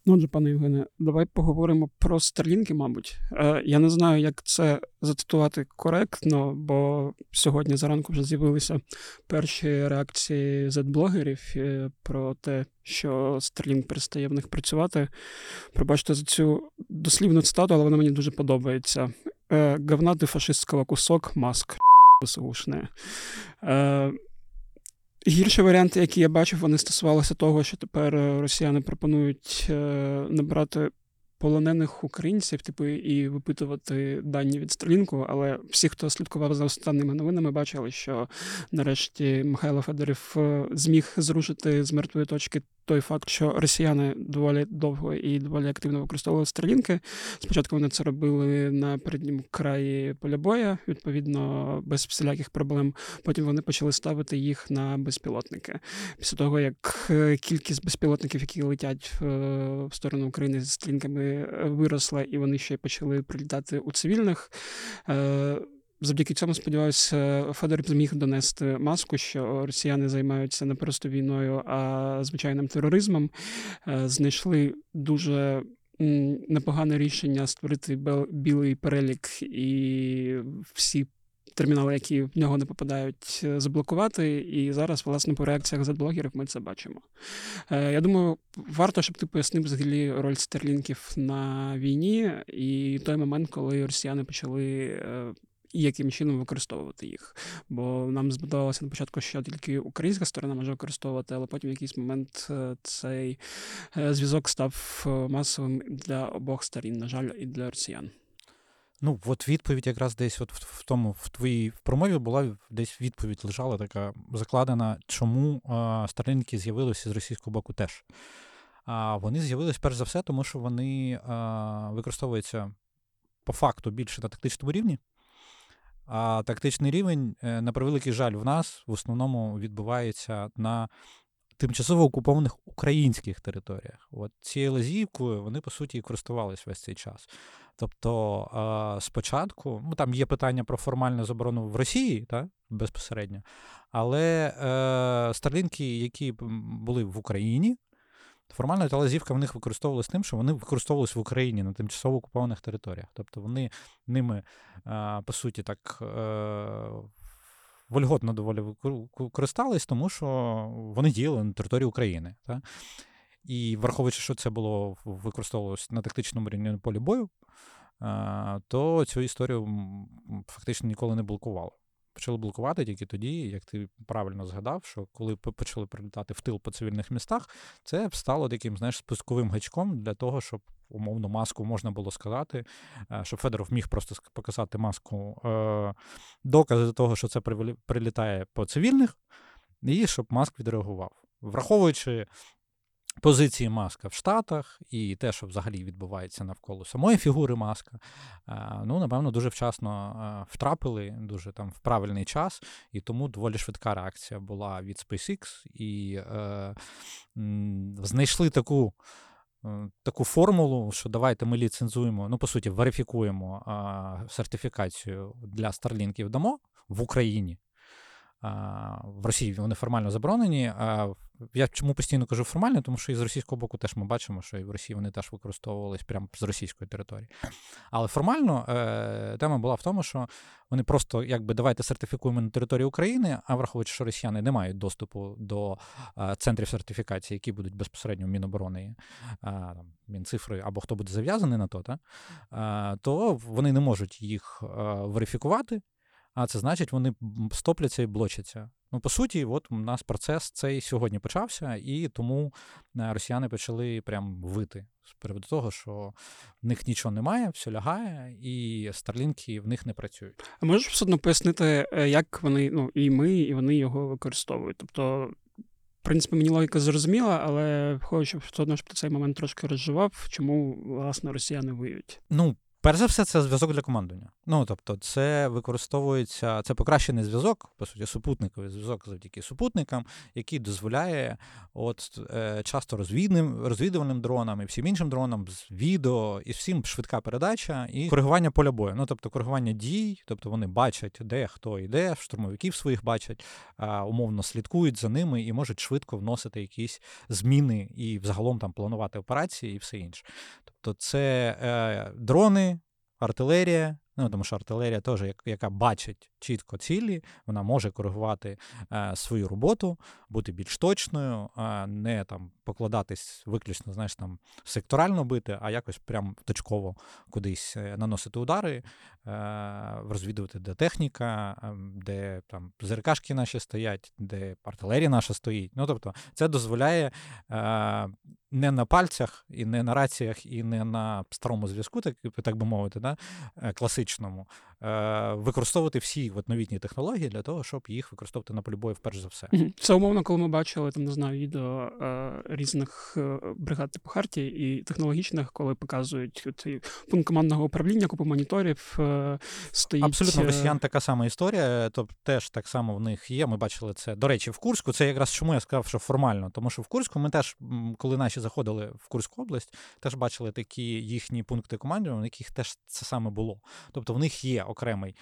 Ну, отже, пане Євгене, давай поговоримо про Старлінки, мабуть. Я не знаю, як це зацитувати коректно, бо сьогодні зранку вже з'явилися перші реакції Z-блогерів про те, що Starlink перестає в них працювати. Пробачте за цю дослівну цитату, але вона мені дуже подобається. «Говна ты фашистського кусок, Маск, ВСУшне». Гірші варіанти, які я бачив, вони стосувалися того, що тепер росіяни пропонують набрати полонених українців, і випитувати дані від Старлінку, але всі, хто слідкував за останніми новинами, бачили, що нарешті Михайло Федоров зміг зрушити з мертвої точки той факт, що росіяни доволі довго і доволі активно використовували Старлінки. Спочатку вони це робили на передньому краї поля бою, відповідно, без всіляких проблем. Потім вони почали ставити їх на безпілотники. Після того, як кількість безпілотників, які летять в сторону України з Старлінками, виросла, і вони ще й почали прилітати у цивільних, завдяки цьому, сподіваюся, Федоров зміг донести Маску, що росіяни займаються не просто війною, а звичайним тероризмом. Знайшли дуже непогане рішення створити білий перелік і всі термінали, які в нього не попадають, заблокувати. І зараз, власне, по реакціях Z-блогерів ми це бачимо. Я думаю, варто, щоб ти пояснив взагалі роль Старлінків на війні і той момент, коли росіяни почали і яким чином використовувати їх. Бо нам здавалося на початку, що тільки українська сторона може використовувати, але потім в якийсь момент цей зв'язок став масовим для обох сторін, на жаль, і для росіян. Ну, от відповідь якраз десь от в твоїй промові була, десь відповідь лежала така закладена, чому Старлінки з'явилися з російського боку теж. Вони з'явилися перш за все, тому що вони використовуються по факту більше на тактичному рівні, а тактичний рівень, на превеликий жаль, в нас в основному відбувається на тимчасово окупованих українських територіях. От цією лазівкою вони, по суті, і користувалися весь цей час. Тобто, спочатку, там є питання про формальну заборону в Росії, так, безпосередньо, але Старлінки, які були в Україні, формально та лазівка в них використовувалась тим, що вони використовувалися в Україні на тимчасово окупованих територіях. Тобто вони ними, по суті, так вольготно доволі користались, тому що вони діяли на території України. Так? І враховуючи, що це було використовувалося на тактичному рівні на полі бою, то цю історію фактично ніколи не блокували. Почали блокувати тільки тоді, як ти правильно згадав, що коли почали прилітати в тил по цивільних містах, це стало таким, знаєш, спусковим гачком для того, щоб, умовно, Маску можна було сказати, щоб Федоров міг просто показати Маску докази того, що це прилітає по цивільних, і щоб Маск відреагував. Враховуючи позиції Маска в Штатах і те, що взагалі відбувається навколо самої фігури Маска, напевно, дуже вчасно втрапили, дуже там в правильний час, і тому доволі швидка реакція була від SpaceX, і знайшли таку формулу, що давайте ми ліцензуємо, по суті, верифікуємо сертифікацію для Старлінків дамо в Україні. В Росії вони формально заборонені. Я чому постійно кажу формально, тому що і з російського боку теж ми бачимо, що і в Росії вони теж використовувались прямо з російської території. Але формально тема була в тому, що вони просто давайте сертифікуємо на території України, а враховуючи, що росіяни не мають доступу до центрів сертифікації, які будуть безпосередньо в Міноборони, Мінцифри або хто буде зав'язаний на то вони не можуть їх верифікувати. А це значить, вони стопляться і блочаться. По суті, от у нас процес цей сьогодні почався, і тому росіяни почали прям вити з приводу того, що в них нічого немає, все лягає, і Старлінки в них не працюють. А можеш все одно пояснити, як вони, і ми, і вони його використовують? Тобто, в принципі, мені логіка зрозуміла, але хочу все одно, щоб ти цей момент трошки розживав, чому, власне, росіяни воюють. Перш за все, це зв'язок для командування. Ну, тобто, це використовується, це покращений зв'язок, по суті, супутниковий зв'язок завдяки супутникам, який дозволяє часто розвідувальним дронам і всім іншим дронам з відео, і всім швидка передача і коригування поля бою. Ну, тобто, коригування дій, тобто вони бачать, де хто йде, штурмовиків своїх бачать, умовно слідкують за ними і можуть швидко вносити якісь зміни і взагалом там планувати операції і все інше. Тобто, це дрони, артилерія, тому що артилерія теж, яка бачить чітко цілі, вона може коригувати свою роботу, бути більш точною, не там покладатись виключно, знаєш, там секторально бити, а якось прям точково кудись наносити удари, розвідувати, де техніка, де там ЗРКшки наші стоять, де артилерія наша стоїть. Ну, тобто, це дозволяє не на пальцях, і не на раціях, і не на старому зв'язку, так би мовити, да, класичному, використовувати всі новітні технології для того, щоб їх використовувати на полі бою, вперше за все. Це умовно, коли ми бачили, там, не знаю, відео різних бригад типу Хартії і технологічних, коли показують цей пункт командного управління, купу моніторів стоїть. Абсолютно, в росіян така сама історія, тобто теж так само в них є. Ми бачили це, до речі, в Курську. Це якраз чому я сказав, що формально. Тому що в Курську ми теж, коли наші заходили в Курську область, теж бачили такі їхні пункти командування, в яких теж це саме було. Тобто в них є окремий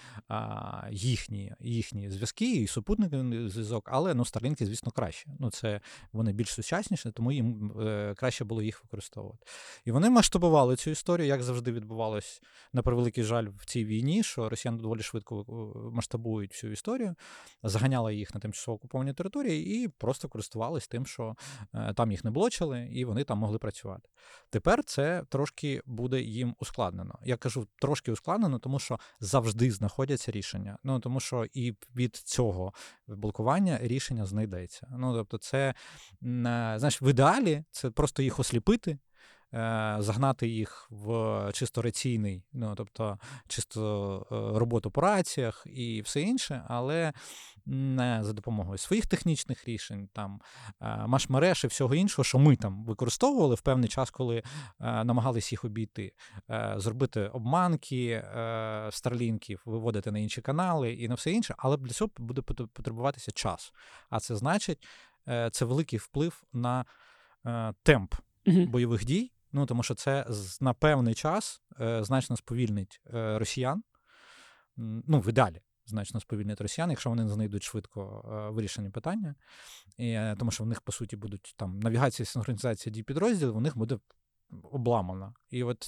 їхні зв'язки і супутниковий зв'язок, але Starlink, звісно, краще. Це вони більш сучасніші, тому їм краще було їх використовувати. І вони масштабували цю історію, як завжди відбувалось, на превеликий жаль, в цій війні, що росіяни доволі швидко масштабують всю історію, заганяли їх на тимчасово окуповані території і просто користувались тим, що там їх не блочили, і вони там могли працювати. Тепер це трошки буде їм ускладнено. Я кажу трошки ускладнено, тому що завжди знаходяться рішення. Тому що і від цього блокування рішення знайдеться. Тобто це, знаєш, в ідеалі це просто їх осліпити, загнати їх в чисто раційний, тобто чисто роботу по раціях і все інше, але не за допомогою своїх технічних рішень, там, маш-мереж і всього іншого, що ми там використовували в певний час, коли намагались їх обійти. Зробити обманки старлінків, виводити на інші канали і на все інше, але для цього буде потребуватися час. А це значить, це великий вплив на темп бойових дій, тому що це на певний час значно сповільнить росіян, в ідеалі значно сповільнить росіян, якщо вони знайдуть швидко вирішення питання, тому що в них, по суті, будуть там навігація, синхронізація дій підрозділів, у них буде обламана. І от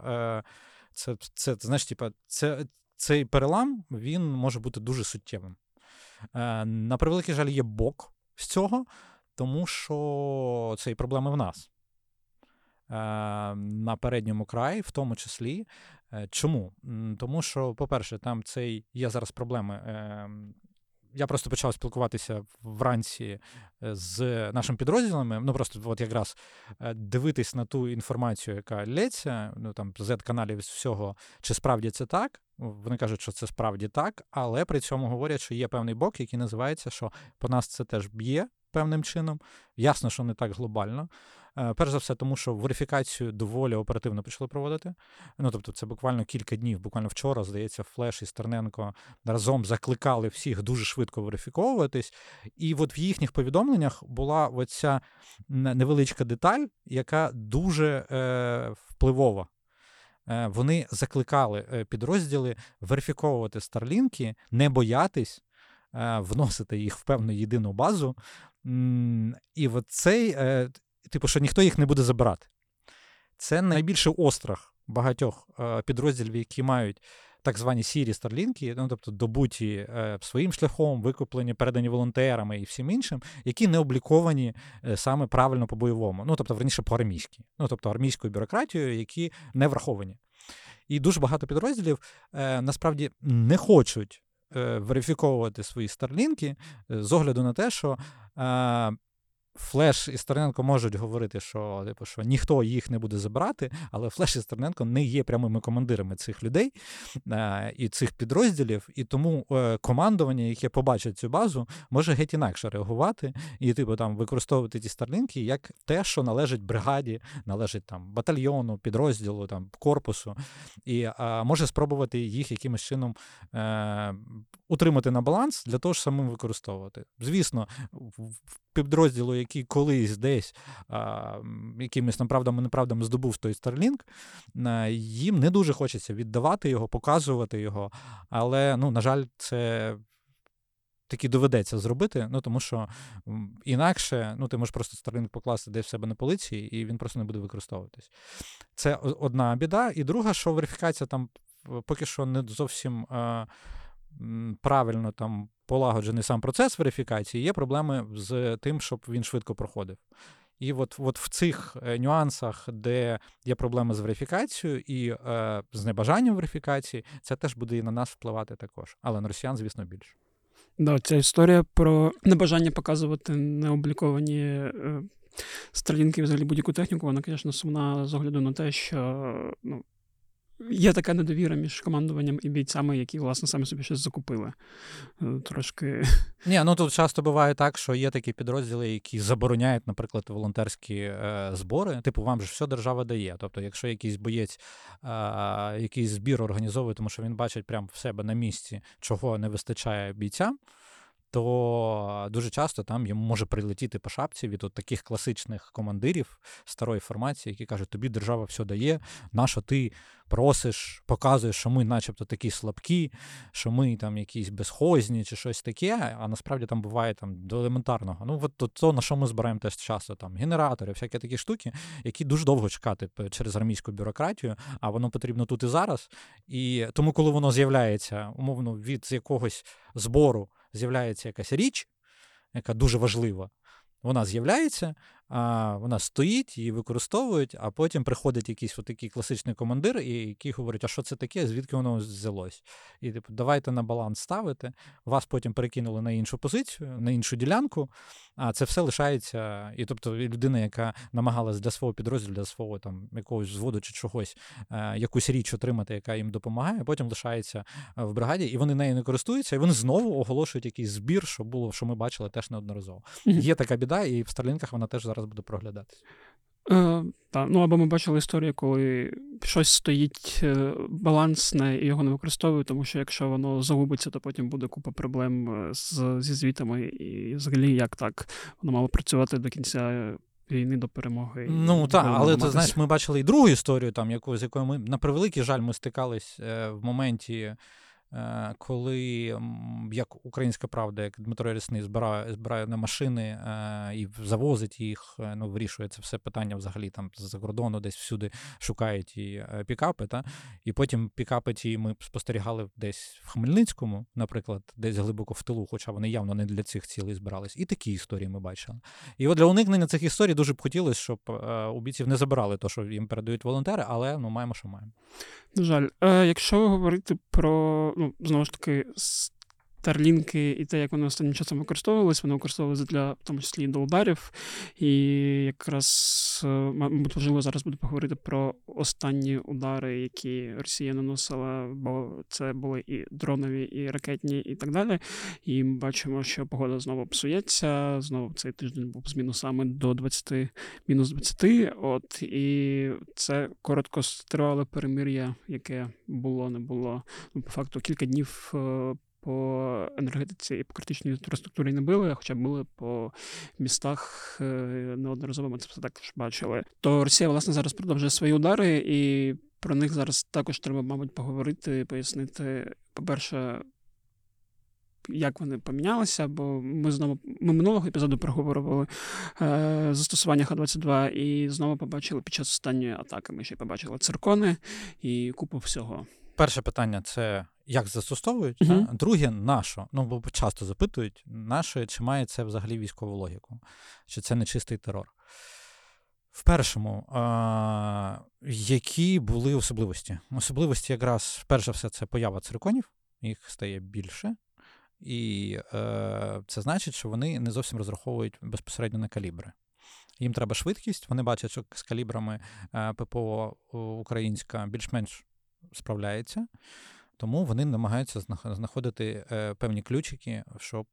цей перелам, він може бути дуже суттєвим. На превеликий жаль, є бок з цього, тому що це і проблеми в нас. На передньому краї, в тому числі. Чому? Тому що, по-перше, там є зараз проблеми. Я просто почав спілкуватися вранці з нашими підрозділами, просто от якраз дивитись на ту інформацію, яка лється, там з Z-каналів з всього, чи справді це так. Вони кажуть, що це справді так, але при цьому говорять, що є певний бок, який називається, що по нас це теж б'є певним чином. Ясно, що не так глобально. Перш за все, тому що верифікацію доволі оперативно почали проводити. Тобто це буквально кілька днів, буквально вчора, здається, Флеш і Стерненко разом закликали всіх дуже швидко верифіковуватись. І от в їхніх повідомленнях була оця невеличка деталь, яка дуже впливова. Вони закликали підрозділи верифіковувати старлінки, не боятись, вносити їх в певну єдину базу. І от цей, що ніхто їх не буде забирати. Це найбільший острах багатьох підрозділів, які мають так звані сірі старлінки, тобто добуті своїм шляхом, викуплені, передані волонтерами і всім іншим, які не обліковані саме правильно по-бойовому. Тобто, верніше, по-армійськи. Тобто, армійською бюрократією, які не враховані. І дуже багато підрозділів насправді не хочуть верифіковувати свої старлінки з огляду на те, що Флеш і Стерненко можуть говорити, що ніхто їх не буде забирати, але Флеш і Стерненко не є прямими командирами цих людей і цих підрозділів, і тому командування, яке побачить цю базу, може геть інакше реагувати і там використовувати ті старлінки як те, що належить бригаді, належить там батальйону, підрозділу, там корпусу, і може спробувати їх якимось чином утримати на баланс для того, щоб самим використовувати. Звісно, в підрозділу, який колись десь якимись неправдами здобув той Starlink, їм не дуже хочеться віддавати його, показувати його, але, на жаль, це таки доведеться зробити, тому що інакше, ти можеш просто Starlink покласти десь в себе на полиці, і він просто не буде використовуватись. Це одна біда. І друга, що верифікація там поки що не зовсім правильно там полагоджений сам процес верифікації, є проблеми з тим, щоб він швидко проходив. І от в цих нюансах, де є проблеми з верифікацією і з небажанням верифікації, це теж буде і на нас впливати також. Але на росіян, звісно, більше. Да, ця історія про небажання показувати необліковані Starlink і взагалі будь-яку техніку, вона, звісно, сумна з огляду на те, що є така недовіра між командуванням і бійцями, які, власне, самі собі щось закупили. Трошки... Тут часто буває так, що є такі підрозділи, які забороняють, наприклад, волонтерські збори. Вам же все держава дає. Тобто, якщо якийсь боєць якийсь збір організовує, тому що він бачить прямо в себе на місці, чого не вистачає бійцям, то дуже часто там йому може прилетіти по шапці від таких класичних командирів старої формації, які кажуть, тобі держава все дає, нащо ти просиш, показуєш, що ми начебто такі слабкі, що ми там якісь безхозні чи щось таке, а насправді там буває там до елементарного. То, на що ми збираємо теж часто, там генератори, всякі такі штуки, які дуже довго чекати через армійську бюрократію, а воно потрібно тут і зараз. І тому, коли воно з'являється, умовно, від якогось збору, з'являється якась річ, яка дуже важлива, вона з'являється, вона стоїть, її використовують, а потім приходить якийсь такий класичний командир, який говорить, а що це таке, звідки воно взялось? І давайте на баланс ставити, вас потім перекинули на іншу позицію, на іншу ділянку, а це все лишається, і тобто людина, яка намагалась для свого підрозділу, для свого там якогось взводу чи чогось, якусь річ отримати, яка їм допомагає, потім лишається в бригаді, і вони нею не користуються, і вони знову оголошують якийсь збір, що ми бачили теж неодноразово. Є така біда, і в Старлінках вона теж зараз буде проглядатись. Або ми бачили історію, коли щось стоїть балансне і його не використовують, тому що якщо воно загубиться, то потім буде купа проблем зі звітами і взагалі як так. Воно мало працювати до кінця війни, до перемоги. Але ти знаєш, ми бачили і другу історію, з якою ми, на превеликий жаль, ми стикались в моменті, коли, як Українська Правда, як Дмитро Рясний збирає на машини і завозить їх, вирішує це все питання взагалі там з-за кордону, десь всюди шукають і пікапи, і потім пікапи ті ми спостерігали десь в Хмельницькому, наприклад, десь глибоко в тилу, хоча вони явно не для цих цілей збирались. І такі історії ми бачили. І от для уникнення цих історій дуже б хотілося, щоб у бійців не забирали те, що їм передають волонтери, але маємо, що маємо. На жаль. Якщо говорити про, знову ж таки, Старлінки і те, як вони останнім часом використовувалися, вони використовувалися для, в тому числі, до ударів. І якраз, мабуть, важливо зараз буде поговорити про останні удари, які Росія наносила, бо це були і дронові, і ракетні, і так далі. І ми бачимо, що погода знову псується, знову цей тиждень був з мінусами до мінус 20. І це короткотривале перемир'я, яке було, не було. По факту, кілька днів по енергетиці і по критичній інфраструктурі не били, хоча були по містах неодноразово, ми це все також бачили. То Росія, власне, зараз продовжує свої удари, і про них зараз також треба, мабуть, поговорити, пояснити, по-перше, як вони помінялися, бо ми минулого епізоду проговорювали застосування Х-22 і знову побачили під час останньої атаки, ми ще побачили циркони і купу всього. Перше питання – це як застосовують, друге – нащо? Бо часто запитують, нащо, чи має це взагалі військову логіку, чи це не чистий терор. В першому, які були особливості? Особливості якраз, перш за все, це поява цирконів, їх стає більше, і це значить, що вони не зовсім розраховують безпосередньо на калібри. Їм треба швидкість, вони бачать, що з калібрами ППО українська більш-менш справляється, тому вони намагаються знаходити певні ключики, щоб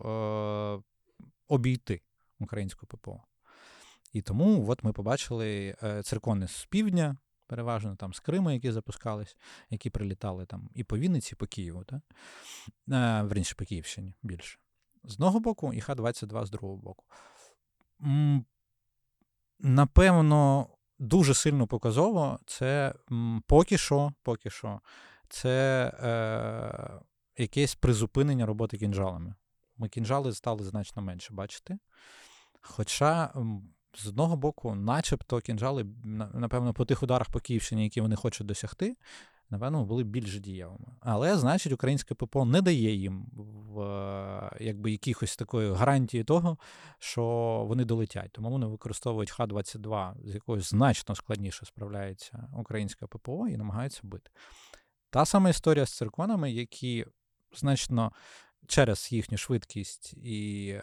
обійти українську ППО. І тому от ми побачили циркони з півдня, переважно там з Криму, які запускались, які прилітали там і по Вінниці, і по Києву, верніше по Київщині більше. З одного боку, і Х-22 з другого боку. Напевно, дуже сильно показово це поки що, це якесь призупинення роботи кінжалами. Ми кінжали стали значно менше бачити. Хоча, з одного боку, начебто кінжали, напевно, по тих ударах по Київщині, які вони хочуть досягти, напевно, були більш дієвими. Але, значить, українське ППО не дає їм якихось такої гарантії того, що вони долетять. Тому вони використовують Х-22, з якою значно складніше справляється українське ППО, і намагаються бити. Та сама історія з цирконами, які значно через їхню швидкість і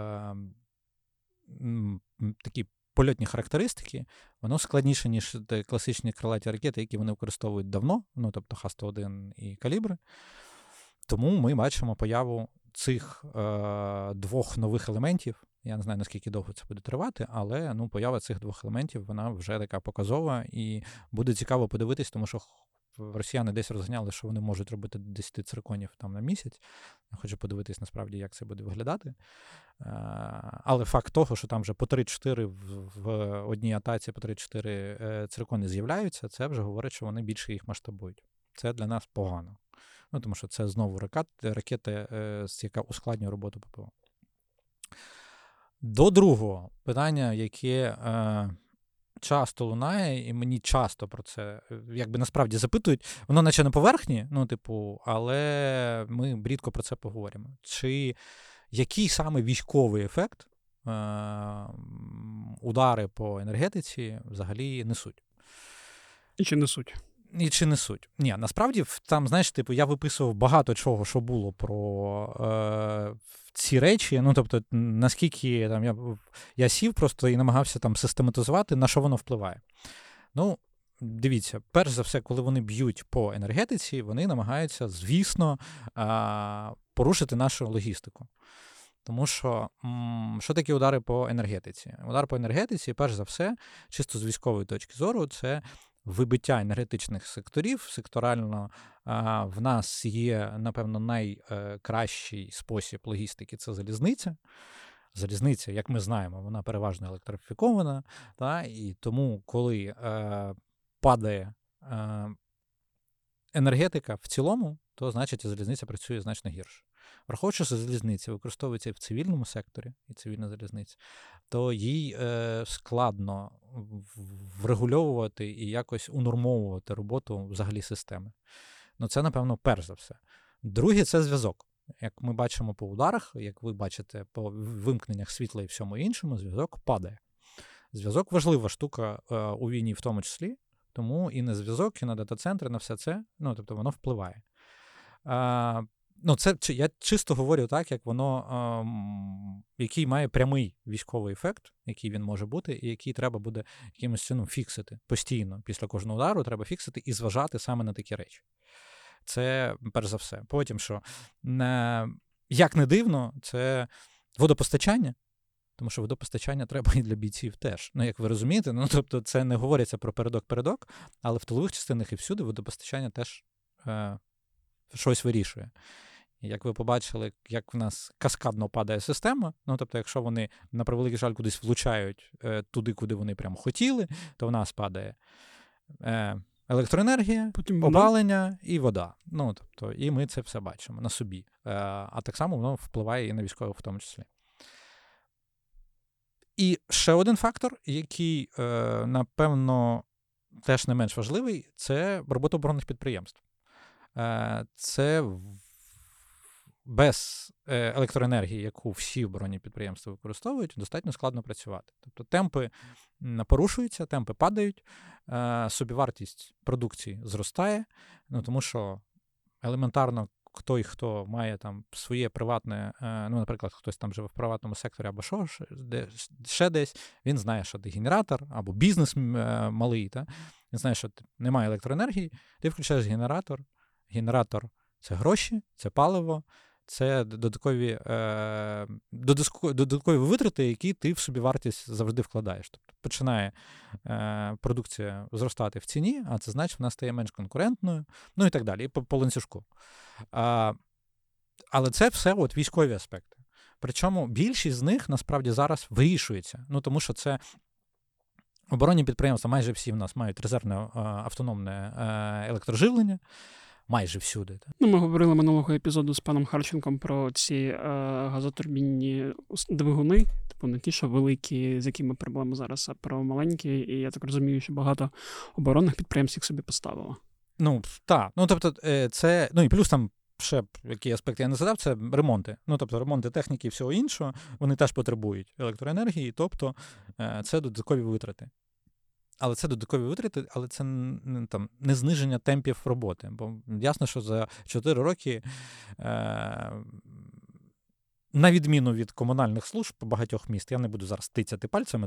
такі польотні характеристики, воно складніше, ніж класичні крилаті ракети, які вони використовують давно, тобто Х-101 і калібри. Тому ми бачимо появу цих двох нових елементів. Я не знаю, наскільки довго це буде тривати, але поява цих двох елементів, вона вже така показова, і буде цікаво подивитись, тому що росіяни десь розганяли, що вони можуть робити 10 цирконів там на місяць. Я хочу подивитись, насправді, як це буде виглядати. Але факт того, що там вже по 3-4 в одній атаці, по 3-4 циркони з'являються, це вже говорить, що вони більше їх масштабують. Це для нас погано. Тому що це знову ракета, яка ускладнює роботу ППО. До другого питання, яке часто лунає, і мені часто про це насправді запитують, воно наче на поверхні, але ми рідко про це поговоримо. Чи який саме військовий ефект удари по енергетиці взагалі несуть? І чи несуть? Чи несуть. Ні, насправді, там, знаєш, я виписував багато чого, що було про ці речі. Тобто, наскільки я сів просто і намагався там систематизувати, на що воно впливає. Дивіться, перш за все, коли вони б'ють по енергетиці, вони намагаються, звісно, порушити нашу логістику. Тому що таке удари по енергетиці? Удар по енергетиці, перш за все, чисто з військової точки зору, це вибиття енергетичних секторів. Секторально в нас є, напевно, найкращий спосіб логістики – це залізниця. Залізниця, як ми знаємо, вона переважно електрифікована, і тому, коли падає енергетика в цілому, то, значить, і залізниця працює значно гірше. Враховуючи, що залізниця використовується і в цивільному секторі, і цивільна залізниця, то їй складно врегульовувати і якось унормовувати роботу взагалі системи. Це, напевно, перш за все. Друге – це зв'язок. Як ми бачимо по ударах, як ви бачите по вимкненнях світла і всьому іншому, зв'язок падає. Зв'язок – важлива штука у війні в тому числі, тому і на зв'язок, і на дата-центри, на все це, тобто воно впливає. Це я чисто говорю так, як воно, який має прямий військовий ефект, який він може бути, і який треба буде якимось чином фіксити постійно. Після кожного удару треба фіксити і зважати саме на такі речі. Це перш за все. Потім, що, як не дивно, це водопостачання, тому що водопостачання треба і для бійців теж. Як ви розумієте, тобто це не говориться про передок, але в тилових частинах і всюди водопостачання теж щось вирішує. Як ви побачили, як в нас каскадно падає система, тобто якщо вони, на превеликий жаль, кудись влучають туди, куди вони прямо хотіли, то в нас падає електроенергія, опалення і вода. Тобто, і ми це все бачимо на собі. А так само воно впливає і на військових в тому числі. І ще один фактор, який, напевно, теж не менш важливий, це робота оборонних підприємств. Це без електроенергії, яку всі оборонні підприємства використовують, достатньо складно працювати. Тобто темпи порушуються, темпи падають, собівартість продукції зростає, тому що елементарно хто має там своє приватне, ну, наприклад, хтось там живе в приватному секторі або ще десь, він знає, що ти генератор або бізнес малий, він знає, що немає електроенергії, ти включаєш генератор. Генератор – це гроші, це паливо, це додаткові витрати, які ти в собівартість завжди вкладаєш. Тобто починає продукція зростати в ціні, а це значить, вона стає менш конкурентною, ну і так далі, і по ланцюжку. Але це все от військові аспекти. Причому більшість з них насправді зараз вирішується. Ну, тому що це оборонні підприємства, майже всі в нас мають резервне автономне електроживлення, майже всюди. Ну, ми говорили минулого епізоду з паном Харченком про ці газотурбінні двигуни, типу не ті, що великі, з якими проблеми зараз, а про маленькі, і я так розумію, що багато оборонних підприємств їх собі поставило. Ну, так. Ну, тобто, це, ну і плюс там ще, який аспект я не задав, це ремонти. Ну, тобто, ремонти техніки і всього іншого, вони теж потребують електроенергії, тобто, це додаткові витрати. Але це додаткові витрати, але це не зниження темпів роботи. Бо ясно, що за 4 роки, на відміну від комунальних служб багатьох міст, я не буду зараз тицяти пальцями,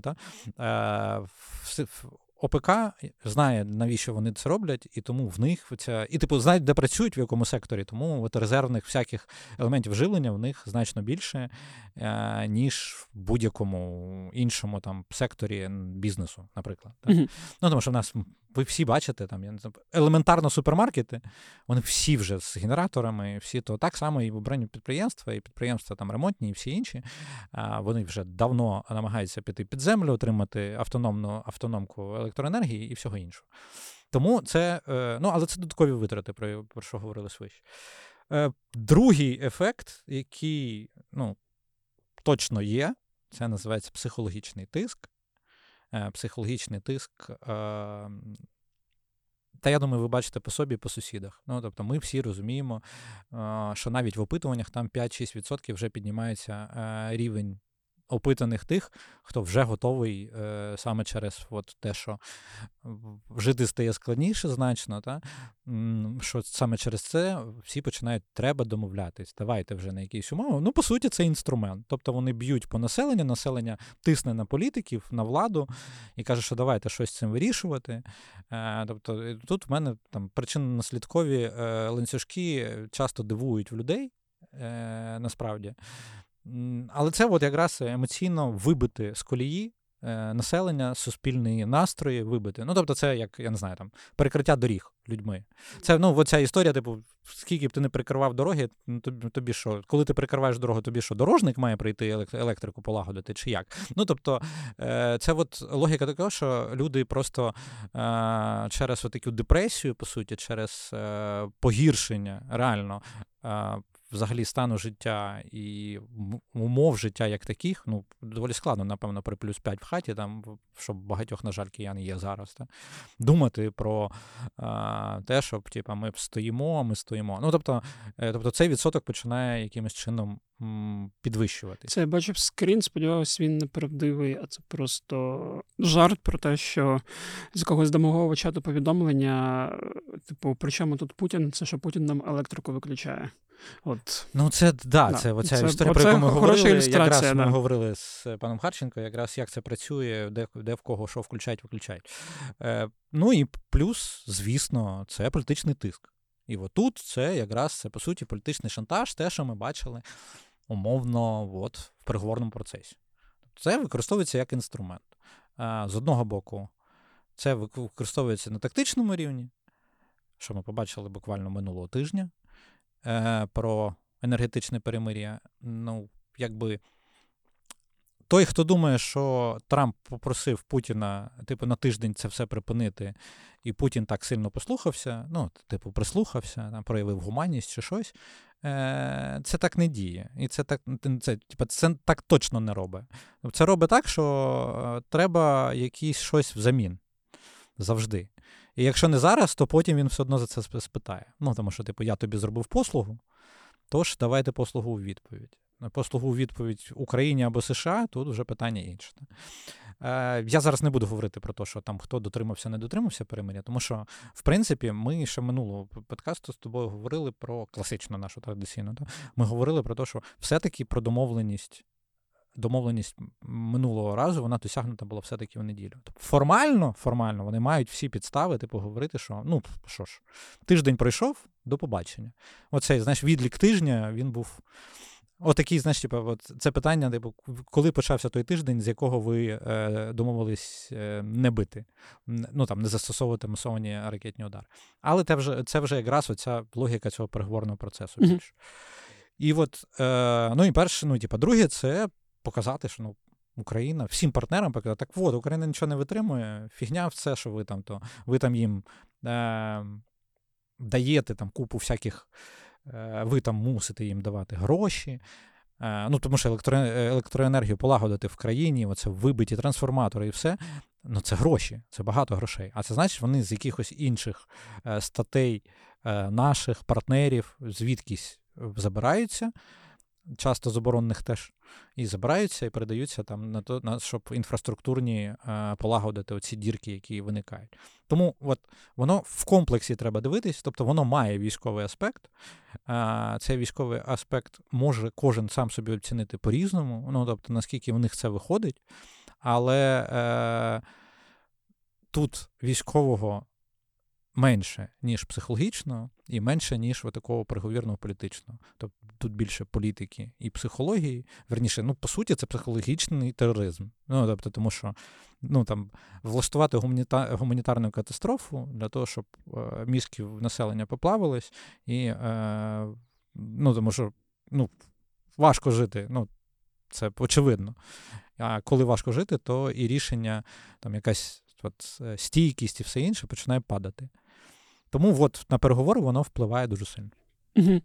ОПК знає, навіщо вони це роблять, і тому в них знають, де працюють, в якому секторі, тому от резервних всяких елементів живлення в них значно більше, ніж в будь-якому іншому там секторі бізнесу, наприклад. Mm-hmm. Ну, тому що в нас, ви всі бачите, там, елементарно супермаркети, вони всі вже з генераторами, всі то так само і оборонні підприємства, і підприємства там ремонтні, і всі інші, вони вже давно намагаються піти під землю, отримати автономку електроенергії і всього іншого. Тому це, ну, але це додаткові витрати, про що говорили вище. Другий ефект, який, ну, точно є, це називається психологічний тиск. Психологічний тиск, та я думаю, ви бачите по собі, по сусідах. Ну, тобто ми всі розуміємо, що навіть в опитуваннях там 5-6% вже піднімається рівень опитаних тих, хто вже готовий саме через от те, що жити стає складніше значно, що саме через це всі починають, треба домовлятись, давайте вже на якісь умови. Ну, по суті, це інструмент. Тобто вони б'ють по населення тисне на політиків, на владу і каже, що давайте щось з цим вирішувати. Тобто тут в мене там причинно-наслідкові ланцюжки часто дивують в людей, насправді. Але це от якраз емоційно вибити з колії населення, суспільні настрої вибити. Ну, тобто це, як, я не знаю, там, перекриття доріг людьми. Це, ну, оця історія, типу, скільки б ти не перекривав дороги, тобі що, коли ти перекриваєш дорогу, тобі що, дорожник має прийти електрику полагодити, чи як? Ну, тобто, це от логіка така, що люди просто через таку депресію, по суті, через погіршення, реально, взагалі стану життя і умов життя як таких, ну, доволі складно, напевно, при плюс 5 в хаті, там, що багатьох, на жаль, киян є зараз, думати про те, що, типу, ми стоїмо. Ну, тобто цей відсоток починає якимось чином підвищуватись. Це я бачив скрін, сподіваюся, він неправдивий, а це просто жарт про те, що з якогось домового чату повідомлення, типу, при чому тут Путін? Це що Путін нам електрику виключає. От. Ну, це, це оця історія, про яку ми говорили, якраз ми говорили з паном Харченко, якраз як це працює, де в кого що виключають. Ну і плюс, звісно, це політичний тиск. І отут це якраз, це, по суті, політичний шантаж, те, що ми бачили умовно от, в переговорному процесі. Це використовується як інструмент. З одного боку, це використовується на тактичному рівні, що ми побачили буквально минулого тижня, про енергетичне перемир'я. Ну, якби той, хто думає, що Трамп попросив Путіна, типу, на тиждень це все припинити, і Путін так сильно послухався, ну, типу, прислухався, там, проявив гуманність чи щось, це так не діє. І це так точно не робить. Це робить так, що треба щось взамін. Завжди. І якщо не зараз, то потім він все одно за це спитає. Ну, тому що, типу, я тобі зробив послугу, тож давайте послугу у відповідь. послугу відповідь Україні або США, тут вже питання інше. Я зараз не буду говорити про те, що там хто дотримався, не дотримався перемир'я, тому що, в принципі, ми ще минулого подкасту з тобою говорили про класичну нашу традиційну. Ми говорили про те, що все-таки про домовленість минулого разу, вона досягнута була все-таки в неділю. Тобто формально вони мають всі підстави, говорити, що, що ж, тиждень пройшов, до побачення. Оцей, відлік тижня, він був отакий, це питання, коли почався той тиждень, з якого ви домовились не бити, не застосовувати масовані ракетні удари. Але це вже якраз оця логіка цього переговорного процесу. Mm-hmm. І і перше, друге, це показати, що Україна всім партнерам показати, Україна нічого не витримує, фігня все, що ви там їм даєте купу всяких, ви там мусите їм давати гроші, тому що електроенергію полагодити в країні, оце вибиті трансформатори і все, це гроші, це багато грошей. А це значить, вони з якихось інших статей наших партнерів звідкись забираються, часто заборонених теж, і забираються і передаються щоб інфраструктурні полагодити оці дірки, які виникають. Тому воно в комплексі треба дивитись, тобто воно має військовий аспект. Цей військовий аспект може кожен сам собі оцінити по-різному, тобто наскільки в них це виходить, але тут військового менше, ніж психологічного, і менше, ніж такого переговірного політичного. Тобто тут більше політики і психології. Верніше, по суті, це психологічний тероризм. Тому що влаштувати гуманітарну катастрофу для того, щоб мізки населення поплавились, і тому що важко жити, це очевидно. А коли важко жити, то і рішення, якась стійкість і все інше починає падати. Тому на переговори воно впливає дуже сильно. Угу.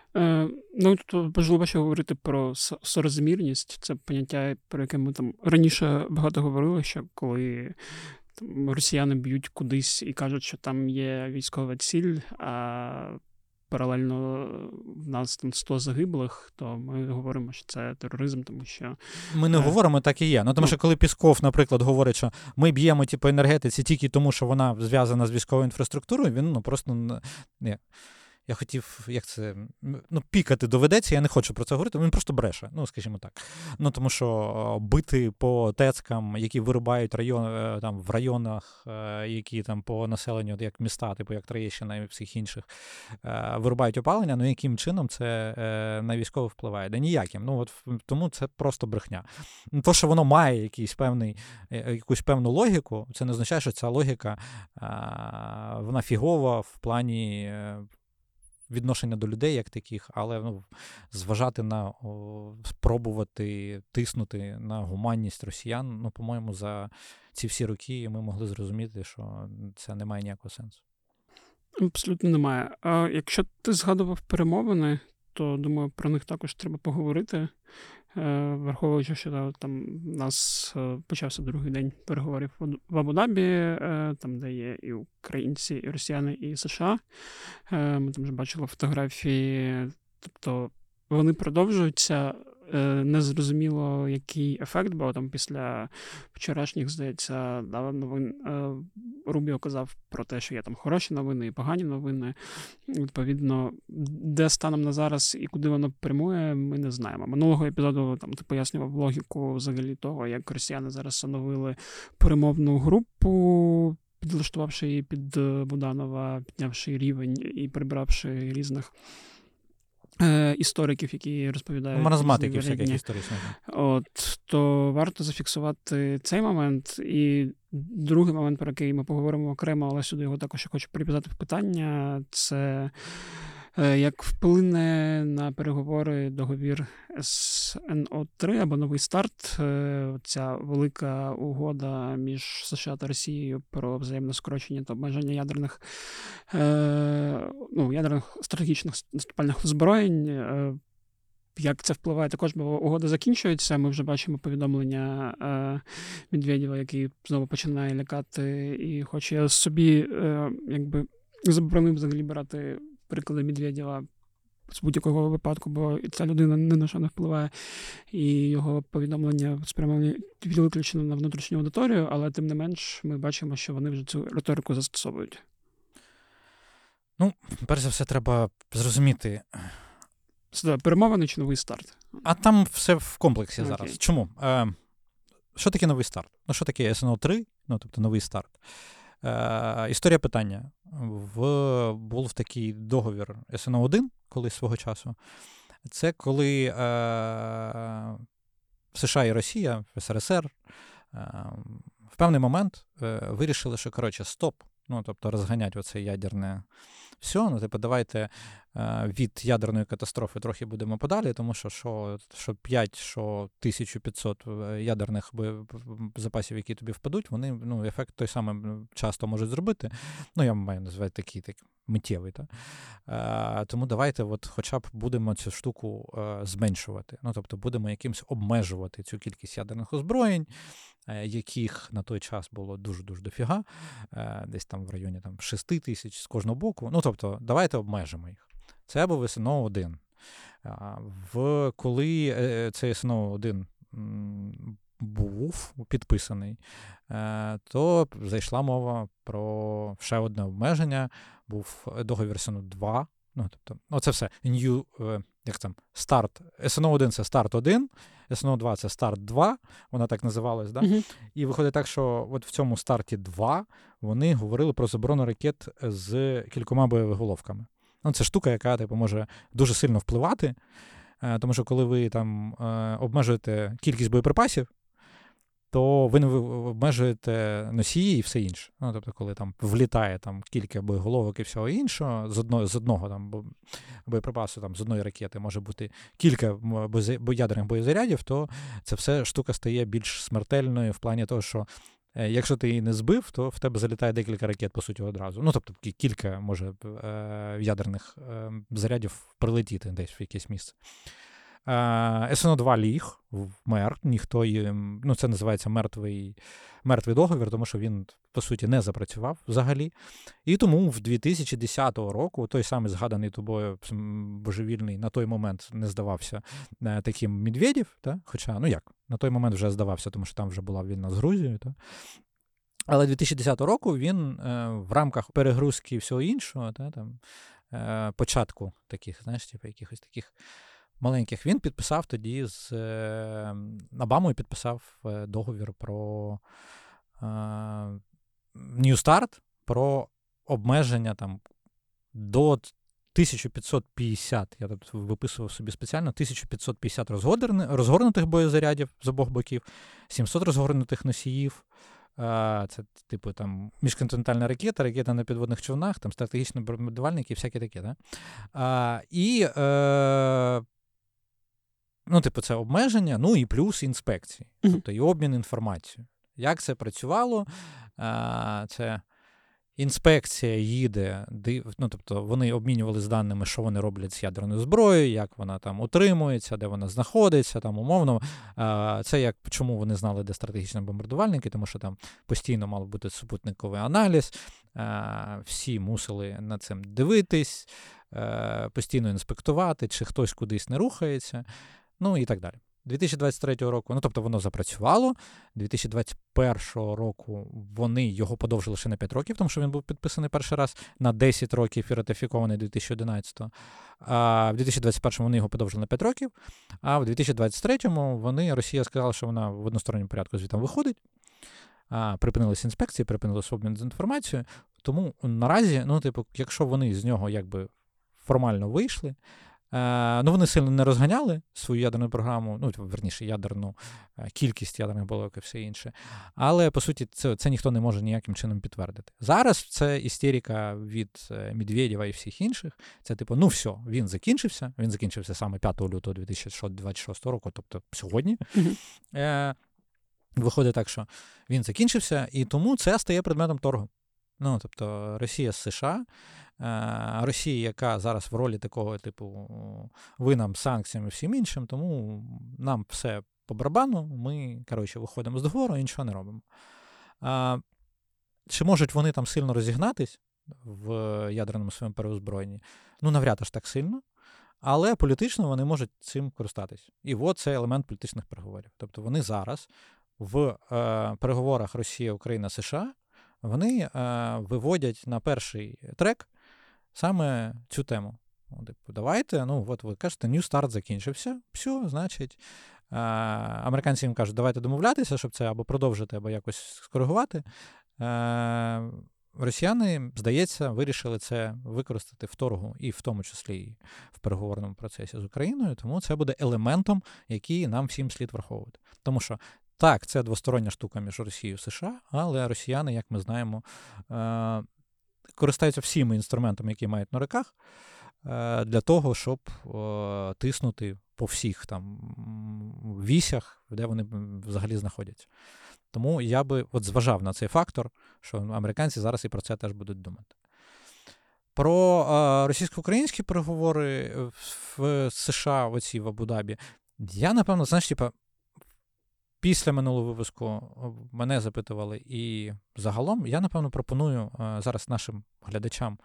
Тут важливо ще говорити про сорозмірність. Це поняття, про яке ми раніше багато говорили, що коли росіяни б'ють кудись і кажуть, що там є військова ціль, а паралельно в нас 100 загиблих, то ми говоримо, що це тероризм, тому що... Ми не говоримо, так і є. Тому що коли Пісков, наприклад, говорить, що ми б'ємо енергетиці тільки тому, що вона зв'язана з військовою інфраструктурою, він просто... Я хотів, пікати доведеться, я не хочу про це говорити, він просто бреше, скажімо так. Тому що бити по ТЕЦкам, які вирубають в районах, які по населенню, як міста, як Троєщина і всіх інших, вирубають опалення, яким чином це на військових впливає? Да ніяким. Тому це просто брехня. То, що воно має якусь певну логіку, це не означає, що ця логіка, вона фігова в плані відношення до людей як таких, але зважати спробувати тиснути на гуманність росіян, по-моєму, за ці всі роки ми могли зрозуміти, що це не має ніякого сенсу. Абсолютно немає. А якщо ти згадував перемовини, то, думаю, про них також треба поговорити. Враховуючи, що там у нас почався другий день переговорів в Абу-Дабі, там, де є і українці, і росіяни, і США. Ми там вже бачили фотографії, тобто вони продовжуються. Незрозуміло, який ефект, бо там після вчорашніх, здається, новин Рубіо казав про те, що є там хороші новини і погані новини. Відповідно, де станом на зараз і куди воно прямує, ми не знаємо. Минулого епізоду ти пояснював логіку взагалі того, як росіяни зараз встановили перемовну групу, підлаштувавши її під Буданова, піднявши рівень і прибравши різних істориків, які розповідають... Маразматиків всяких історичних. То варто зафіксувати цей момент. І другий момент, про який ми поговоримо окремо, але сюди його також хочу прив'язати в питання, це як вплине на переговори договір СНО-3 або Новий старт, ця велика угода між США та Росією про взаємне скорочення та обмеження ядерних стратегічних наступальних озброєнь. Як це впливає також, бо угода закінчується. Ми вже бачимо повідомлення Медведєва, який знову починає лякати і хоче собі заборонив взагалі брати приклади Медведєва з будь-якого випадку, бо ця людина ні на що не впливає, і його повідомлення спрямовані виключно на внутрішню аудиторію, але тим не менш ми бачимо, що вони вже цю риторику застосовують. Ну, перш за все, треба зрозуміти. Це перемовини чи новий старт? А там все в комплексі Окей. зараз. Чому? Що таке новий старт? Ну, що таке СНО-3, ну, тобто новий старт? Історія питання. Був такий договір СНО-1 колись свого часу. Це коли США і Росія, СРСР в певний момент вирішили, що, коротше, стоп. Ну, тобто розганять оце ядерне все. Ну, типу, давайте від ядерної катастрофи трохи будемо подалі, тому що 5, що 1500 ядерних запасів, які тобі впадуть, вони, ну, ефект той самий часто можуть зробити. Ну, я маю назвати такий миттєвий. Тому давайте от хоча б будемо цю штуку зменшувати. Ну, тобто будемо якимось обмежувати цю кількість ядерних озброєнь, яких на той час було дуже-дуже дофіга, десь там в районі 6 тисяч з кожного боку. Ну, тобто, давайте обмежимо їх. Це був СНО-1. Коли цей СНО-1 був підписаний, то зайшла мова про ще одне обмеження. Був договір СНО-2. Ну, тобто, оце все. Старт. СНО-1 – це старт 1, СНО-2 – це старт 2, вона так називалась, да? І виходить так, що от в цьому старті 2 вони говорили про заборону ракет з кількома бойовими. Ну, це штука, яка може дуже сильно впливати, тому що коли ви там обмежуєте кількість боєприпасів, то ви не обмежуєте носії і все інше. Ну, тобто, коли там влітає кілька боєголовок і всього іншого, з одного там боєприпасу, з одної ракети може бути кілька ядерних боєзарядів, то це все штука стає більш смертельною в плані того, що якщо ти її не збив, то в тебе залітає декілька ракет, по суті, одразу. Ну, тобто, кілька може ядерних зарядів прилетіти десь в якесь місце. СНО-2 ліг, вмер, ніхто їм, ну, це називається мертвий договір, тому що він, по суті, не запрацював взагалі. І тому в 2010 року той самий згаданий тобою божевільний на той момент не здавався таким Медведєв, та? Хоча, ну як, на той момент вже здавався, тому що там вже була війна з Грузією, та? Але 2010 року він в рамках перегрузки і всього іншого, та, початку таких, знаєш, якихось таких маленьких, він підписав тоді з Обамою підписав договір про New Start, про обмеження до 1550, я тут виписував собі спеціально, 1550 розгорнутих боєзарядів з обох боків, 700 розгорнутих носіїв, це типу міжконтинентальна ракета на підводних човнах, стратегічні бомбардувальники і всяке таке. Да? Ну, типу, це обмеження, ну і плюс інспекції, тобто і обмін інформацією. Як це працювало? Це інспекція їде, ну, тобто вони обмінювалися даними, що вони роблять з ядерною зброєю, як вона там утримується, де вона знаходиться, умовно. Це чому вони знали, де стратегічні бомбардувальники, тому що там постійно мав бути супутниковий аналіз, всі мусили над цим дивитись, постійно інспектувати, чи хтось кудись не рухається. Ну і так далі. 2023 року, ну тобто воно запрацювало, 2021 року вони його подовжили ще на 5 років, тому що він був підписаний перший раз на 10 років і ратифікований 2011. А в 2021 вони його подовжили на 5 років, а в 2023 Росія сказала, що вона в односторонньому порядку звідти виходить, припинилися інспекції, припинилися обмін з інформацією, тому наразі, ну типу, якщо вони з нього якби формально вийшли, ну, вони сильно не розганяли свою ядерну програму, ну, верніше, ядерну кількість ядерних балок і все інше. Але, по суті, це ніхто не може ніяким чином підтвердити. Зараз це істерика від Медведєва і всіх інших. Це типу, ну все, він закінчився саме 5 лютого 2026 року, тобто сьогодні. Виходить так, що він закінчився, і тому це стає предметом торгу. Ну, тобто, Росія з США, Росія, яка зараз в ролі такого, типу, ви нам санкціями всім іншим, тому нам все по барабану, ми, коротше, виходимо з договору і нічого не робимо. Чи можуть вони там сильно розігнатись в ядерному своєму переозброєнні? Ну, навряд аж так сильно. але політично вони можуть цим користатись. І от це елемент політичних переговорів. Тобто вони зараз в переговорах Росія, Україна, США, вони виводять на перший трек саме цю тему. Типу, давайте, от ви кажете, New Start закінчився, все, значить, американці їм кажуть, давайте домовлятися, щоб це або продовжити, або якось скоригувати. Росіяни, здається, вирішили це використати в торгу, і в тому числі і в переговорному процесі з Україною, тому це буде елементом, який нам всім слід враховувати. Тому що, так, це двостороння штука між Росією і США, але росіяни, як ми знаємо, користаються всіми інструментами, які мають на руках, для того, щоб тиснути по всіх там вісях, де вони взагалі знаходяться. Тому я би зважав на цей фактор, що американці зараз і про це теж будуть думати. Про російсько-українські переговори в США, оці в Абу-Дабі, я, напевно, після минулого випуску мене запитували і загалом, я, напевно, пропоную зараз нашим глядачам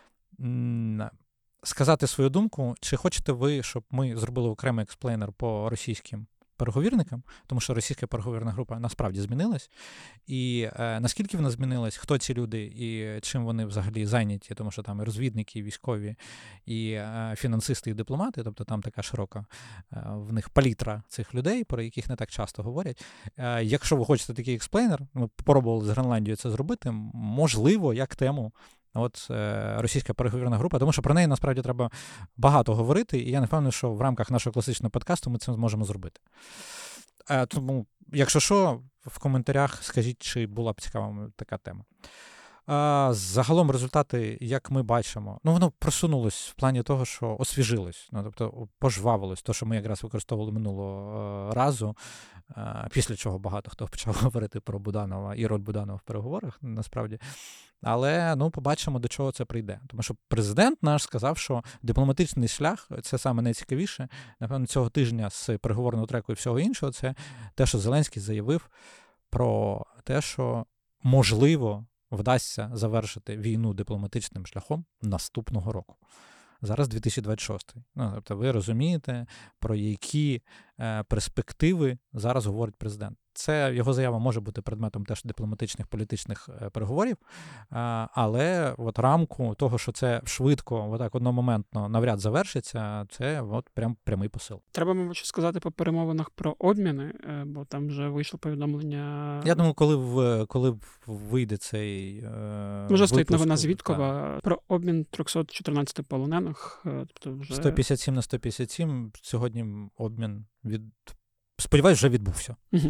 сказати свою думку, чи хочете ви, щоб ми зробили окремий експлейнер по російським переговірникам, тому що російська переговірна група насправді змінилась. І наскільки вона змінилась, хто ці люди і чим вони взагалі зайняті, тому що там і розвідники, і військові, і фінансисти, і дипломати, тобто там така широка в них палітра цих людей, про яких не так часто говорять. Якщо ви хочете такий експлейнер, ми спробували з Гренландією це зробити, можливо, як тему російська переговірна група, тому що про неї насправді треба багато говорити, і я не впевнений, що в рамках нашого класичного подкасту ми це зможемо зробити. Тому, якщо що, в коментарях скажіть, чи була б цікава вам така тема. Загалом результати, як ми бачимо, воно просунулось в плані того, що освіжилось, тобто пожвавилось, то, що ми якраз використовували минулого разу, після чого багато хто почав говорити про Буданова і роль Буданова в переговорах, насправді. Але, побачимо, до чого це прийде. Тому що президент наш сказав, що дипломатичний шлях – це саме найцікавіше. Напевно, цього тижня з переговорного треку і всього іншого – це те, що Зеленський заявив про те, що, можливо, вдасться завершити війну дипломатичним шляхом наступного року. Зараз 2026. Тобто ви розумієте, про які перспективи зараз говорить президент. Це його заява може бути предметом теж дипломатичних, політичних переговорів, але рамку того, що це швидко, одномоментно навряд завершиться, це прям прямий посил. Треба, мабуть, сказати по перемовинах про обміни, бо там вже вийшло повідомлення. Я думаю, коли вийде цей вже стоїть новина Звідкова про обмін 314 полонених. Тобто вже 157 на 157, сьогодні обмін сподіваюсь, вже відбувся. Угу.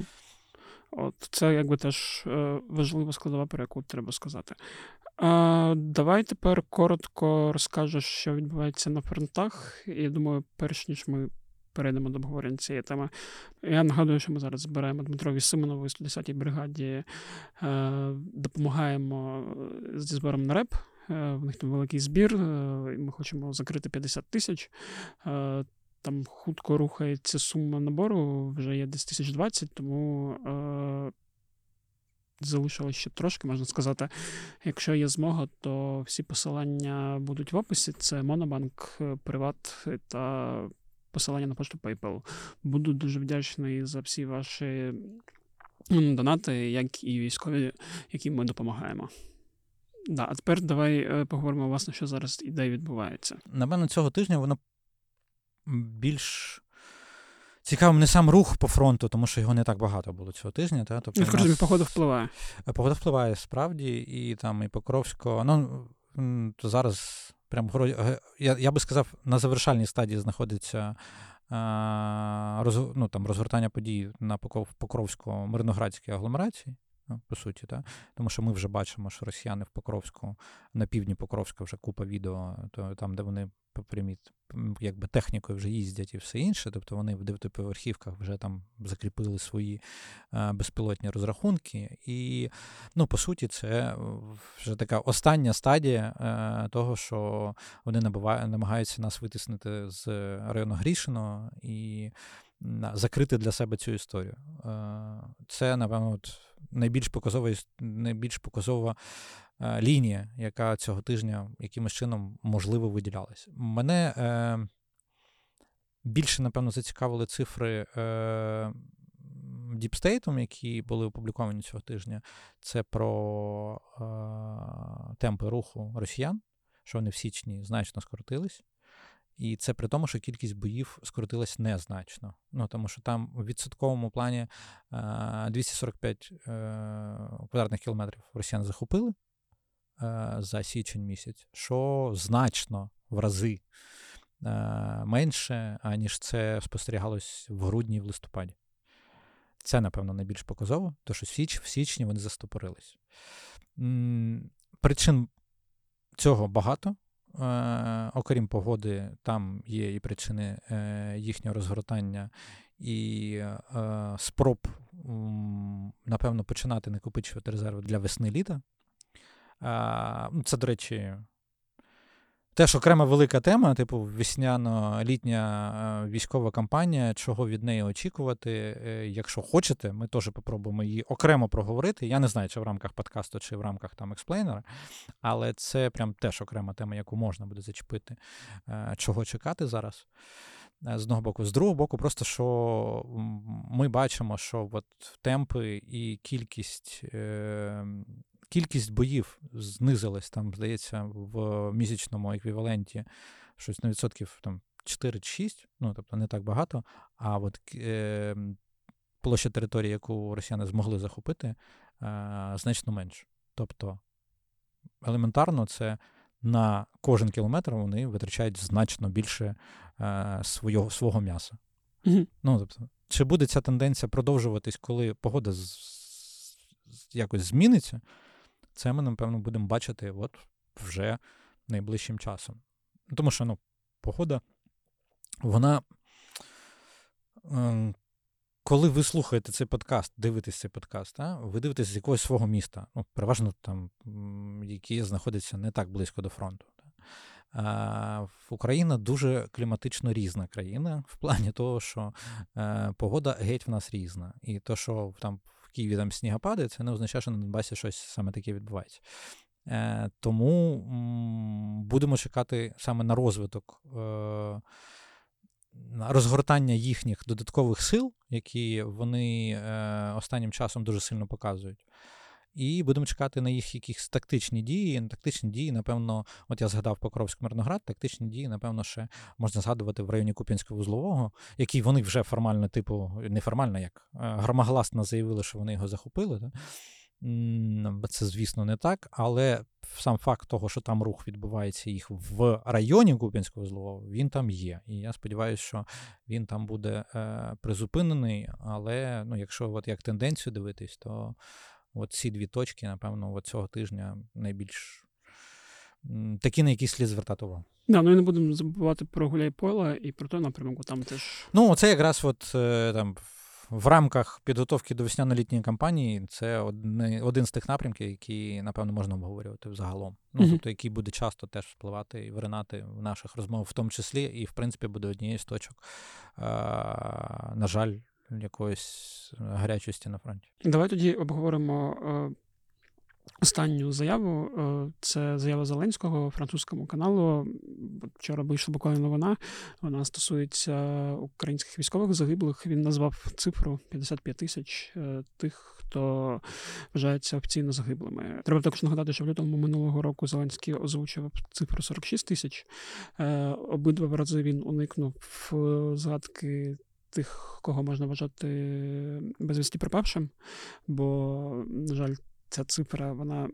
Це якби теж важлива складова, про яку треба сказати. Давай тепер коротко розкажеш, що відбувається на фронтах. І думаю, перш ніж ми перейдемо до обговорення цієї теми, я нагадую, що ми зараз збираємо Дмитрові Симонову у 110-й бригаді, допомагаємо зі збором на РЕП. В них там великий збір, і ми хочемо закрити 50 тисяч. Там хутко рухається сума набору, вже є десь 1020, тому залишилось ще трошки, можна сказати. Якщо є змога, то всі посилання будуть в описі. Це Монобанк, Приват та посилання на пошту PayPal. Буду дуже вдячний за всі ваші донати, як і військові, яким ми допомагаємо. А тепер давай поговоримо, власне, що зараз ідея відбувається. Напевно, цього тижня воно більш цікавим не сам рух по фронту, тому що його не так багато було цього тижня. Тобто, погода впливає. Погода впливає, справді, і Покровського. Зараз прям я би сказав, на завершальній стадії знаходиться розгортання подій на Покровсько-Мирноградській агломерації. По суті, тому що ми вже бачимо, що росіяни в Покровську, на півдні Покровська вже купа відео, там, де вони якби технікою вже їздять і все інше, тобто вони в 9-поверхівках вже там закріпили свої безпілотні розрахунки, і, по суті, це вже така остання стадія того, що вони намагаються нас витиснути з району Грішино і закрити для себе цю історію. Це, напевно, найбільш показова лінія, яка цього тижня якимось чином, можливо, виділялась. Мене Більше, напевно, зацікавили цифри Діпстейтом, які були опубліковані цього тижня. Це про темпи руху росіян, що вони в січні значно скоротились. І це при тому, що кількість боїв скоротилась незначно. Ну, тому що там у відсотковому плані 245 квадратних кілометрів росіян захопили за січень місяць, що значно в рази менше, аніж це спостерігалось в грудні і в листопаді. Це, напевно, найбільш показово, тому що в січні вони застопорились. Причин цього багато. Окрім погоди, там є і причини їхнього розгортання, і спроб, напевно, починати накопичувати резерви для весни-літа. Це, до речі, теж окрема велика тема, типу весняно-літня військова кампанія, чого від неї очікувати. Якщо хочете, ми теж попробуємо її окремо проговорити. Я не знаю, чи в рамках подкасту, чи в рамках там експлейнера, але це прям теж окрема тема, яку можна буде зачепити, чого чекати зараз. З одного боку. З другого боку, просто що ми бачимо, що от темпи і кількість боїв знизилась, там, здається, в місячному еквіваленті щось на відсотків там 4 чи 6, ну, тобто не так багато, а от площа території, яку росіяни змогли захопити, значно менше. Тобто елементарно це на кожен кілометр вони витрачають значно більше свого м'яса. Mm-hmm. Ну, тобто, чи буде ця тенденція продовжуватись, коли погода якось зміниться, це ми, напевно, будемо бачити от вже найближчим часом. Тому що, погода, вона, коли ви слухаєте цей подкаст, дивитесь цей подкаст, ви дивитесь з якогось свого міста, переважно там, які знаходяться не так близько до фронту. Україна дуже кліматично різна країна, в плані того, що погода геть в нас різна. І то, що там в Києві там снігопади, це не означає, що на Донбасі щось саме таке відбувається. Тому будемо чекати саме на розвиток, на розгортання їхніх додаткових сил, які вони останнім часом дуже сильно показують. І будемо чекати на їх якісь тактичні дії. Тактичні дії, напевно, от я згадав Покровськ-Мирноград, тактичні дії, напевно, ще можна згадувати в районі Куп'янсько-Вузлового, який вони вже формально, неформально, як громогласно заявили, що вони його захопили. Так? Це, звісно, не так, але сам факт того, що там рух відбувається їх в районі Куп'янсько-Вузлового, він там є. І я сподіваюся, що він там буде призупинений, але якщо от як тенденцію дивитись, то от ці дві точки, напевно, от цього тижня найбільш такі, на які слід звертати увагу. Да, і не будемо забувати про Гуляйполе і про той напрямок там теж. Це якраз от там в рамках підготовки до весняно-літньої кампанії це один з тих напрямків, які, напевно, можна обговорювати взагалом. Тобто, який буде часто теж впливати і виринати в наших розмовах, в тому числі, і, в принципі, буде однією з точок, на жаль, якоїсь гарячості на фронті. Давай тоді обговоримо останню заяву. Це заява Зеленського французькому каналу. Вчора вийшла буквально новина. Вона стосується українських військових загиблих. Він назвав цифру 55 тисяч тих, хто вважається офіційно загиблими. Треба також нагадати, що в лютому минулого року Зеленський озвучив цифру 46 тисяч. Обидва рази він уникнув згадки тих, кого можна вважати безвісті пропавшим, бо, на жаль, ця цифра, вона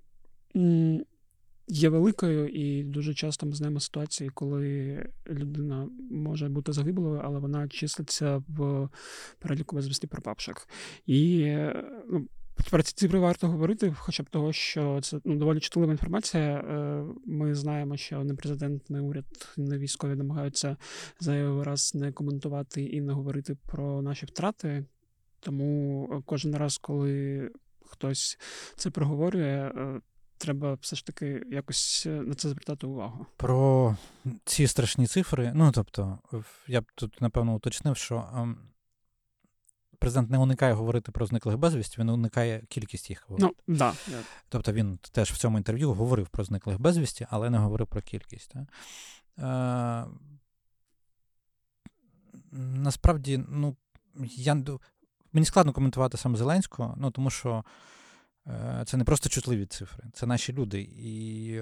є великою, і дуже часто ми знаємо ситуації, коли людина може бути загиблою, але вона числиться в переліку безвісті пропавших. І про ці цифри варто говорити, хоча б того, що це доволі чутлива інформація. Ми знаємо, що не президент, не уряд, не військові намагаються зайвий раз не коментувати і не говорити про наші втрати. Тому кожен раз, коли хтось це проговорює, треба все ж таки якось на це звертати увагу. Про ці страшні цифри, тобто, я б тут, напевно, уточнив, що президент не уникає говорити про зниклих безвісті, він уникає кількість їх. Да. Тобто він теж в цьому інтерв'ю говорив про зниклих безвісті, але не говорив про кількість. насправді, мені складно коментувати саме Зеленського, тому що це не просто чутливі цифри, це наші люди. І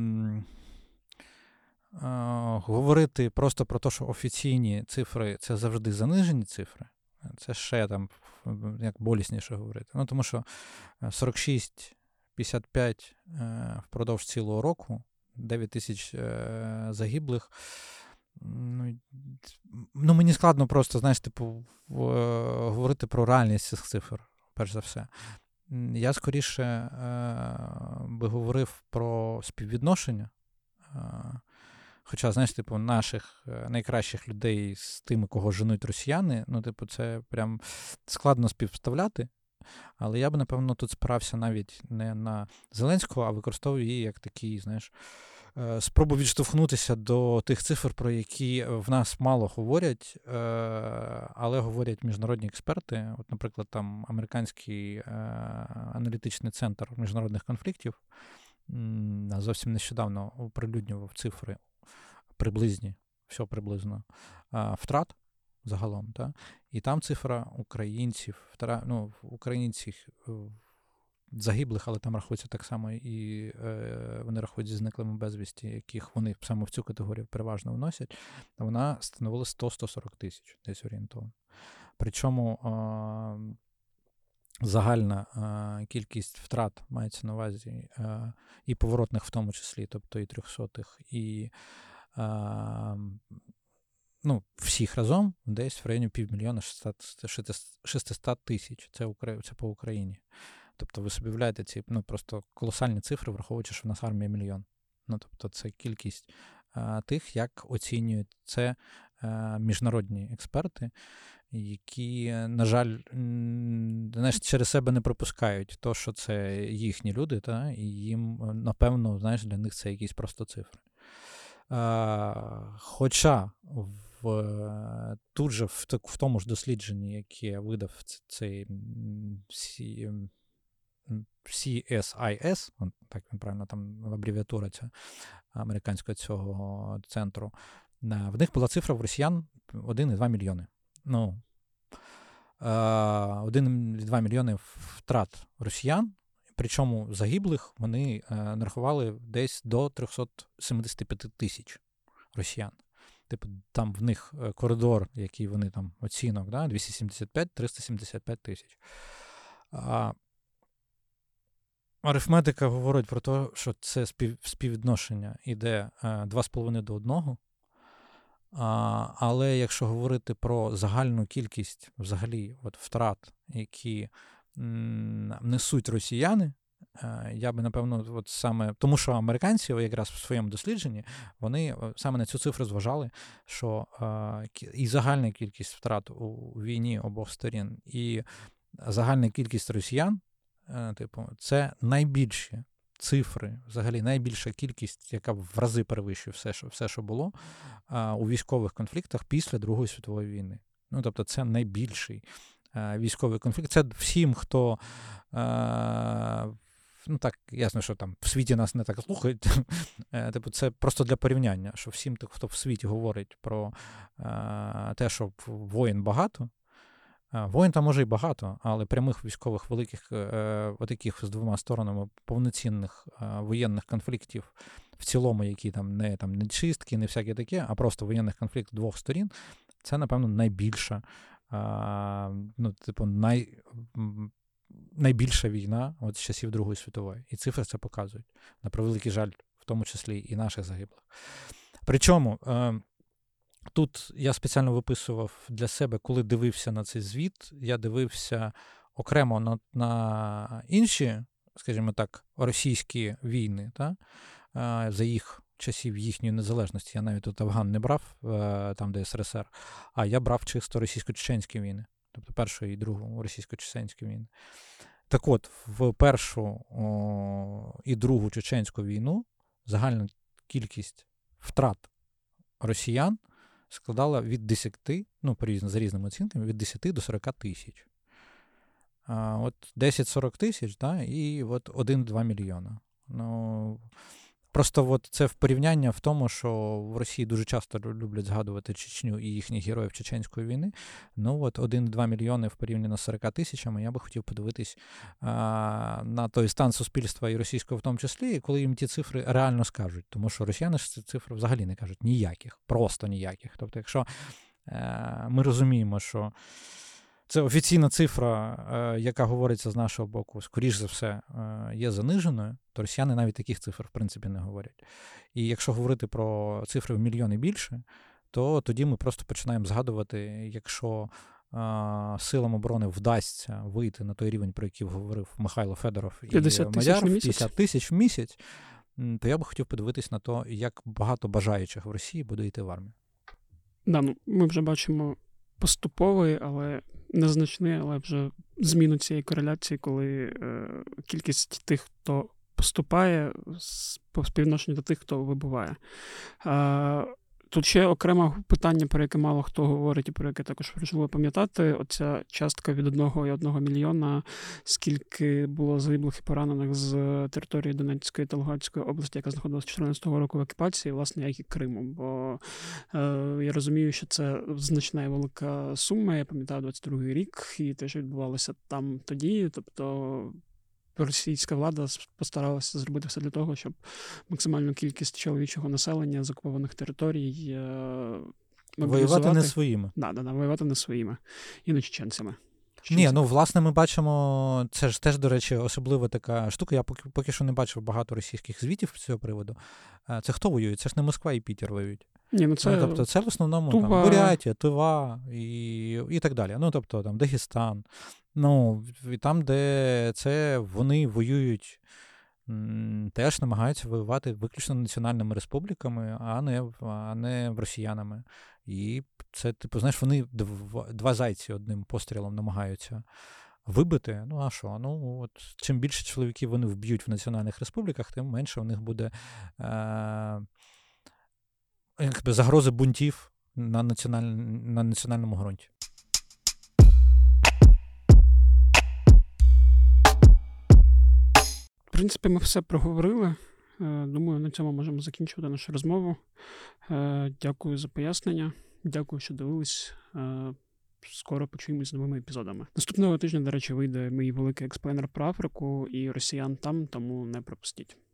говорити просто про те, що офіційні цифри – це завжди занижені цифри, це ще там як болісніше говорити. Тому що 46-55 впродовж цілого року, 9 тисяч загиблих. Мені складно просто, говорити про реальність цих цифр, перш за все. Я скоріше би говорив про співвідношення. Хоча, наших найкращих людей з тими, кого женуть росіяни, це прям складно співставляти. Але я б, напевно, тут спирався навіть не на Зеленського, а використовую її як такий, спробу відштовхнутися до тих цифр, про які в нас мало говорять, але говорять міжнародні експерти. От, наприклад, там американський аналітичний центр міжнародних конфліктів зовсім нещодавно оприлюднював цифри приблизні, все приблизно, втрат загалом. Та? І там цифра українців загиблих, але там рахується так само, і вони рахують зі зниклими безвісті, яких вони саме в цю категорію переважно вносять, вона становила 100-140 тисяч, десь орієнтовно. Причому загальна кількість втрат мається на увазі і поворотних в тому числі, тобто і 300-х, і всіх разом десь в районі 500 тисяч. Це по Україні. Тобто ви собі уявляєте ці просто колосальні цифри, враховуючи, що в нас армія мільйон. Тобто це кількість тих, як оцінюють це міжнародні експерти, які, на жаль, через себе не пропускають то, що це їхні люди, і їм, напевно, для них це якісь просто цифри. Хоча тут же в тому ж дослідженні, яке видав цей CSIS, так він правильно, там абревіатура ця американського цього центру, в них була цифра в росіян 1,2 мільйони. 1,2 мільйони втрат росіян, причому загиблих вони нарахували десь до 375 тисяч росіян. Там в них коридор, який вони там оцінок, 275-375 тисяч. Арифметика говорить про те, що це співвідношення йде 2,5 до 1. Але якщо говорити про загальну кількість взагалі втрат, які несуть росіяни, я би, напевно, саме, тому що американці якраз в своєму дослідженні, вони саме на цю цифру зважали, що і загальна кількість втрат у війні обох сторін, і загальна кількість росіян, це найбільші цифри, взагалі найбільша кількість, яка в рази перевищує все, що було у військових конфліктах після Другої світової війни. Тобто це найбільший військовий конфлікт. Це всім, хто так, ясно, що там в світі нас не так слухають. Це просто для порівняння, що всім, хто в світі говорить про те, що воїн багато, воїн там може і багато, але прямих військових великих, отаких з двома сторонами повноцінних воєнних конфліктів в цілому, які там не чистки, не всяке таке, а просто воєнних конфліктів двох сторін, це, напевно, найбільша, найбільша війна з часів Другої світової. І цифри це показують. На превеликий жаль, в тому числі і наших загиблих. Причому тут я спеціально виписував для себе, коли дивився на цей звіт, я дивився окремо на інші, скажімо так, російські війни, за їх часів їхньої незалежності. Я навіть тут Афган не брав, там де СРСР, а я брав чисто російсько-чеченські війни. Тобто першу і другу російсько-чеченські війни. Так от, в першу і другу чеченську війну загальна кількість втрат росіян складала від 10, за різними оцінками, від 10 до 40 тисяч. 10-40 тисяч, і 1-2 мільйона. Просто от це в порівняння в тому, що в Росії дуже часто люблять згадувати Чечню і їхніх героїв Чеченської війни. Ну от 1-2 мільйони в порівняно з 40 тисячами, я би хотів подивитись на той стан суспільства і російського в тому числі, коли їм ті цифри реально скажуть. Тому що росіяни ж ці цифри взагалі не кажуть ніяких, просто ніяких. Тобто, якщо ми розуміємо, що це офіційна цифра, яка говориться з нашого боку, скоріш за все, є заниженою, то росіяни навіть таких цифр, в принципі, не говорять. І якщо говорити про цифри в мільйони більше, то тоді ми просто починаємо згадувати, якщо силам оборони вдасться вийти на той рівень, про який говорив Михайло Федоров і Мадяр, 50 тисяч в місяць, то я би хотів подивитись на те, як багато бажаючих в Росії буде йти в армію. Да, ну, ми вже бачимо поступовий, але незначний, але вже зміну цієї кореляції, коли кількість тих, хто поступає, по співвідношенню до тих, хто вибуває. Тут ще окреме питання, про яке мало хто говорить і про яке також важливо пам'ятати. Оця частка від 1,1 мільйона, скільки було загиблих і поранених з території Донецької та Луганської області, яка знаходилася 2014 року в окупації, власне, як і Криму. Бо я розумію, що це значна і велика сума. Я пам'ятаю 22-й рік і те, що відбувалося там тоді. Тобто російська влада постаралася зробити все для того, щоб максимальну кількість чоловічого населення з окупованих територій воювати не своїми. Воювати не своїми і не чеченцями. Ні, ну, власне, ми бачимо, це ж теж, до речі, особлива така штука. Я поки що не бачив багато російських звітів з цього приводу. Це хто воює? Це ж не Москва і Пітер воюють. Ні, ну це... тобто це в основному Тува... там, Бурятія, Тува і так далі. Ну, тобто там Дагестан. Ну, і там, де це вони воюють, теж намагаються воювати виключно національними республіками, а не росіянами. І це, типу, знаєш, вони два зайці одним пострілом намагаються вибити. Ну, а що? Ну, от, чим більше чоловіків вони вб'ють в національних республіках, тим менше у них буде загрози бунтів на національному ґрунті. В принципі, ми все проговорили. Думаю, на цьому можемо закінчувати нашу розмову. Дякую за пояснення. Дякую, що дивились. Скоро почуємось з новими епізодами. Наступного тижня, до речі, вийде мій великий експлейнер про Африку і росіян там, тому не пропустіть.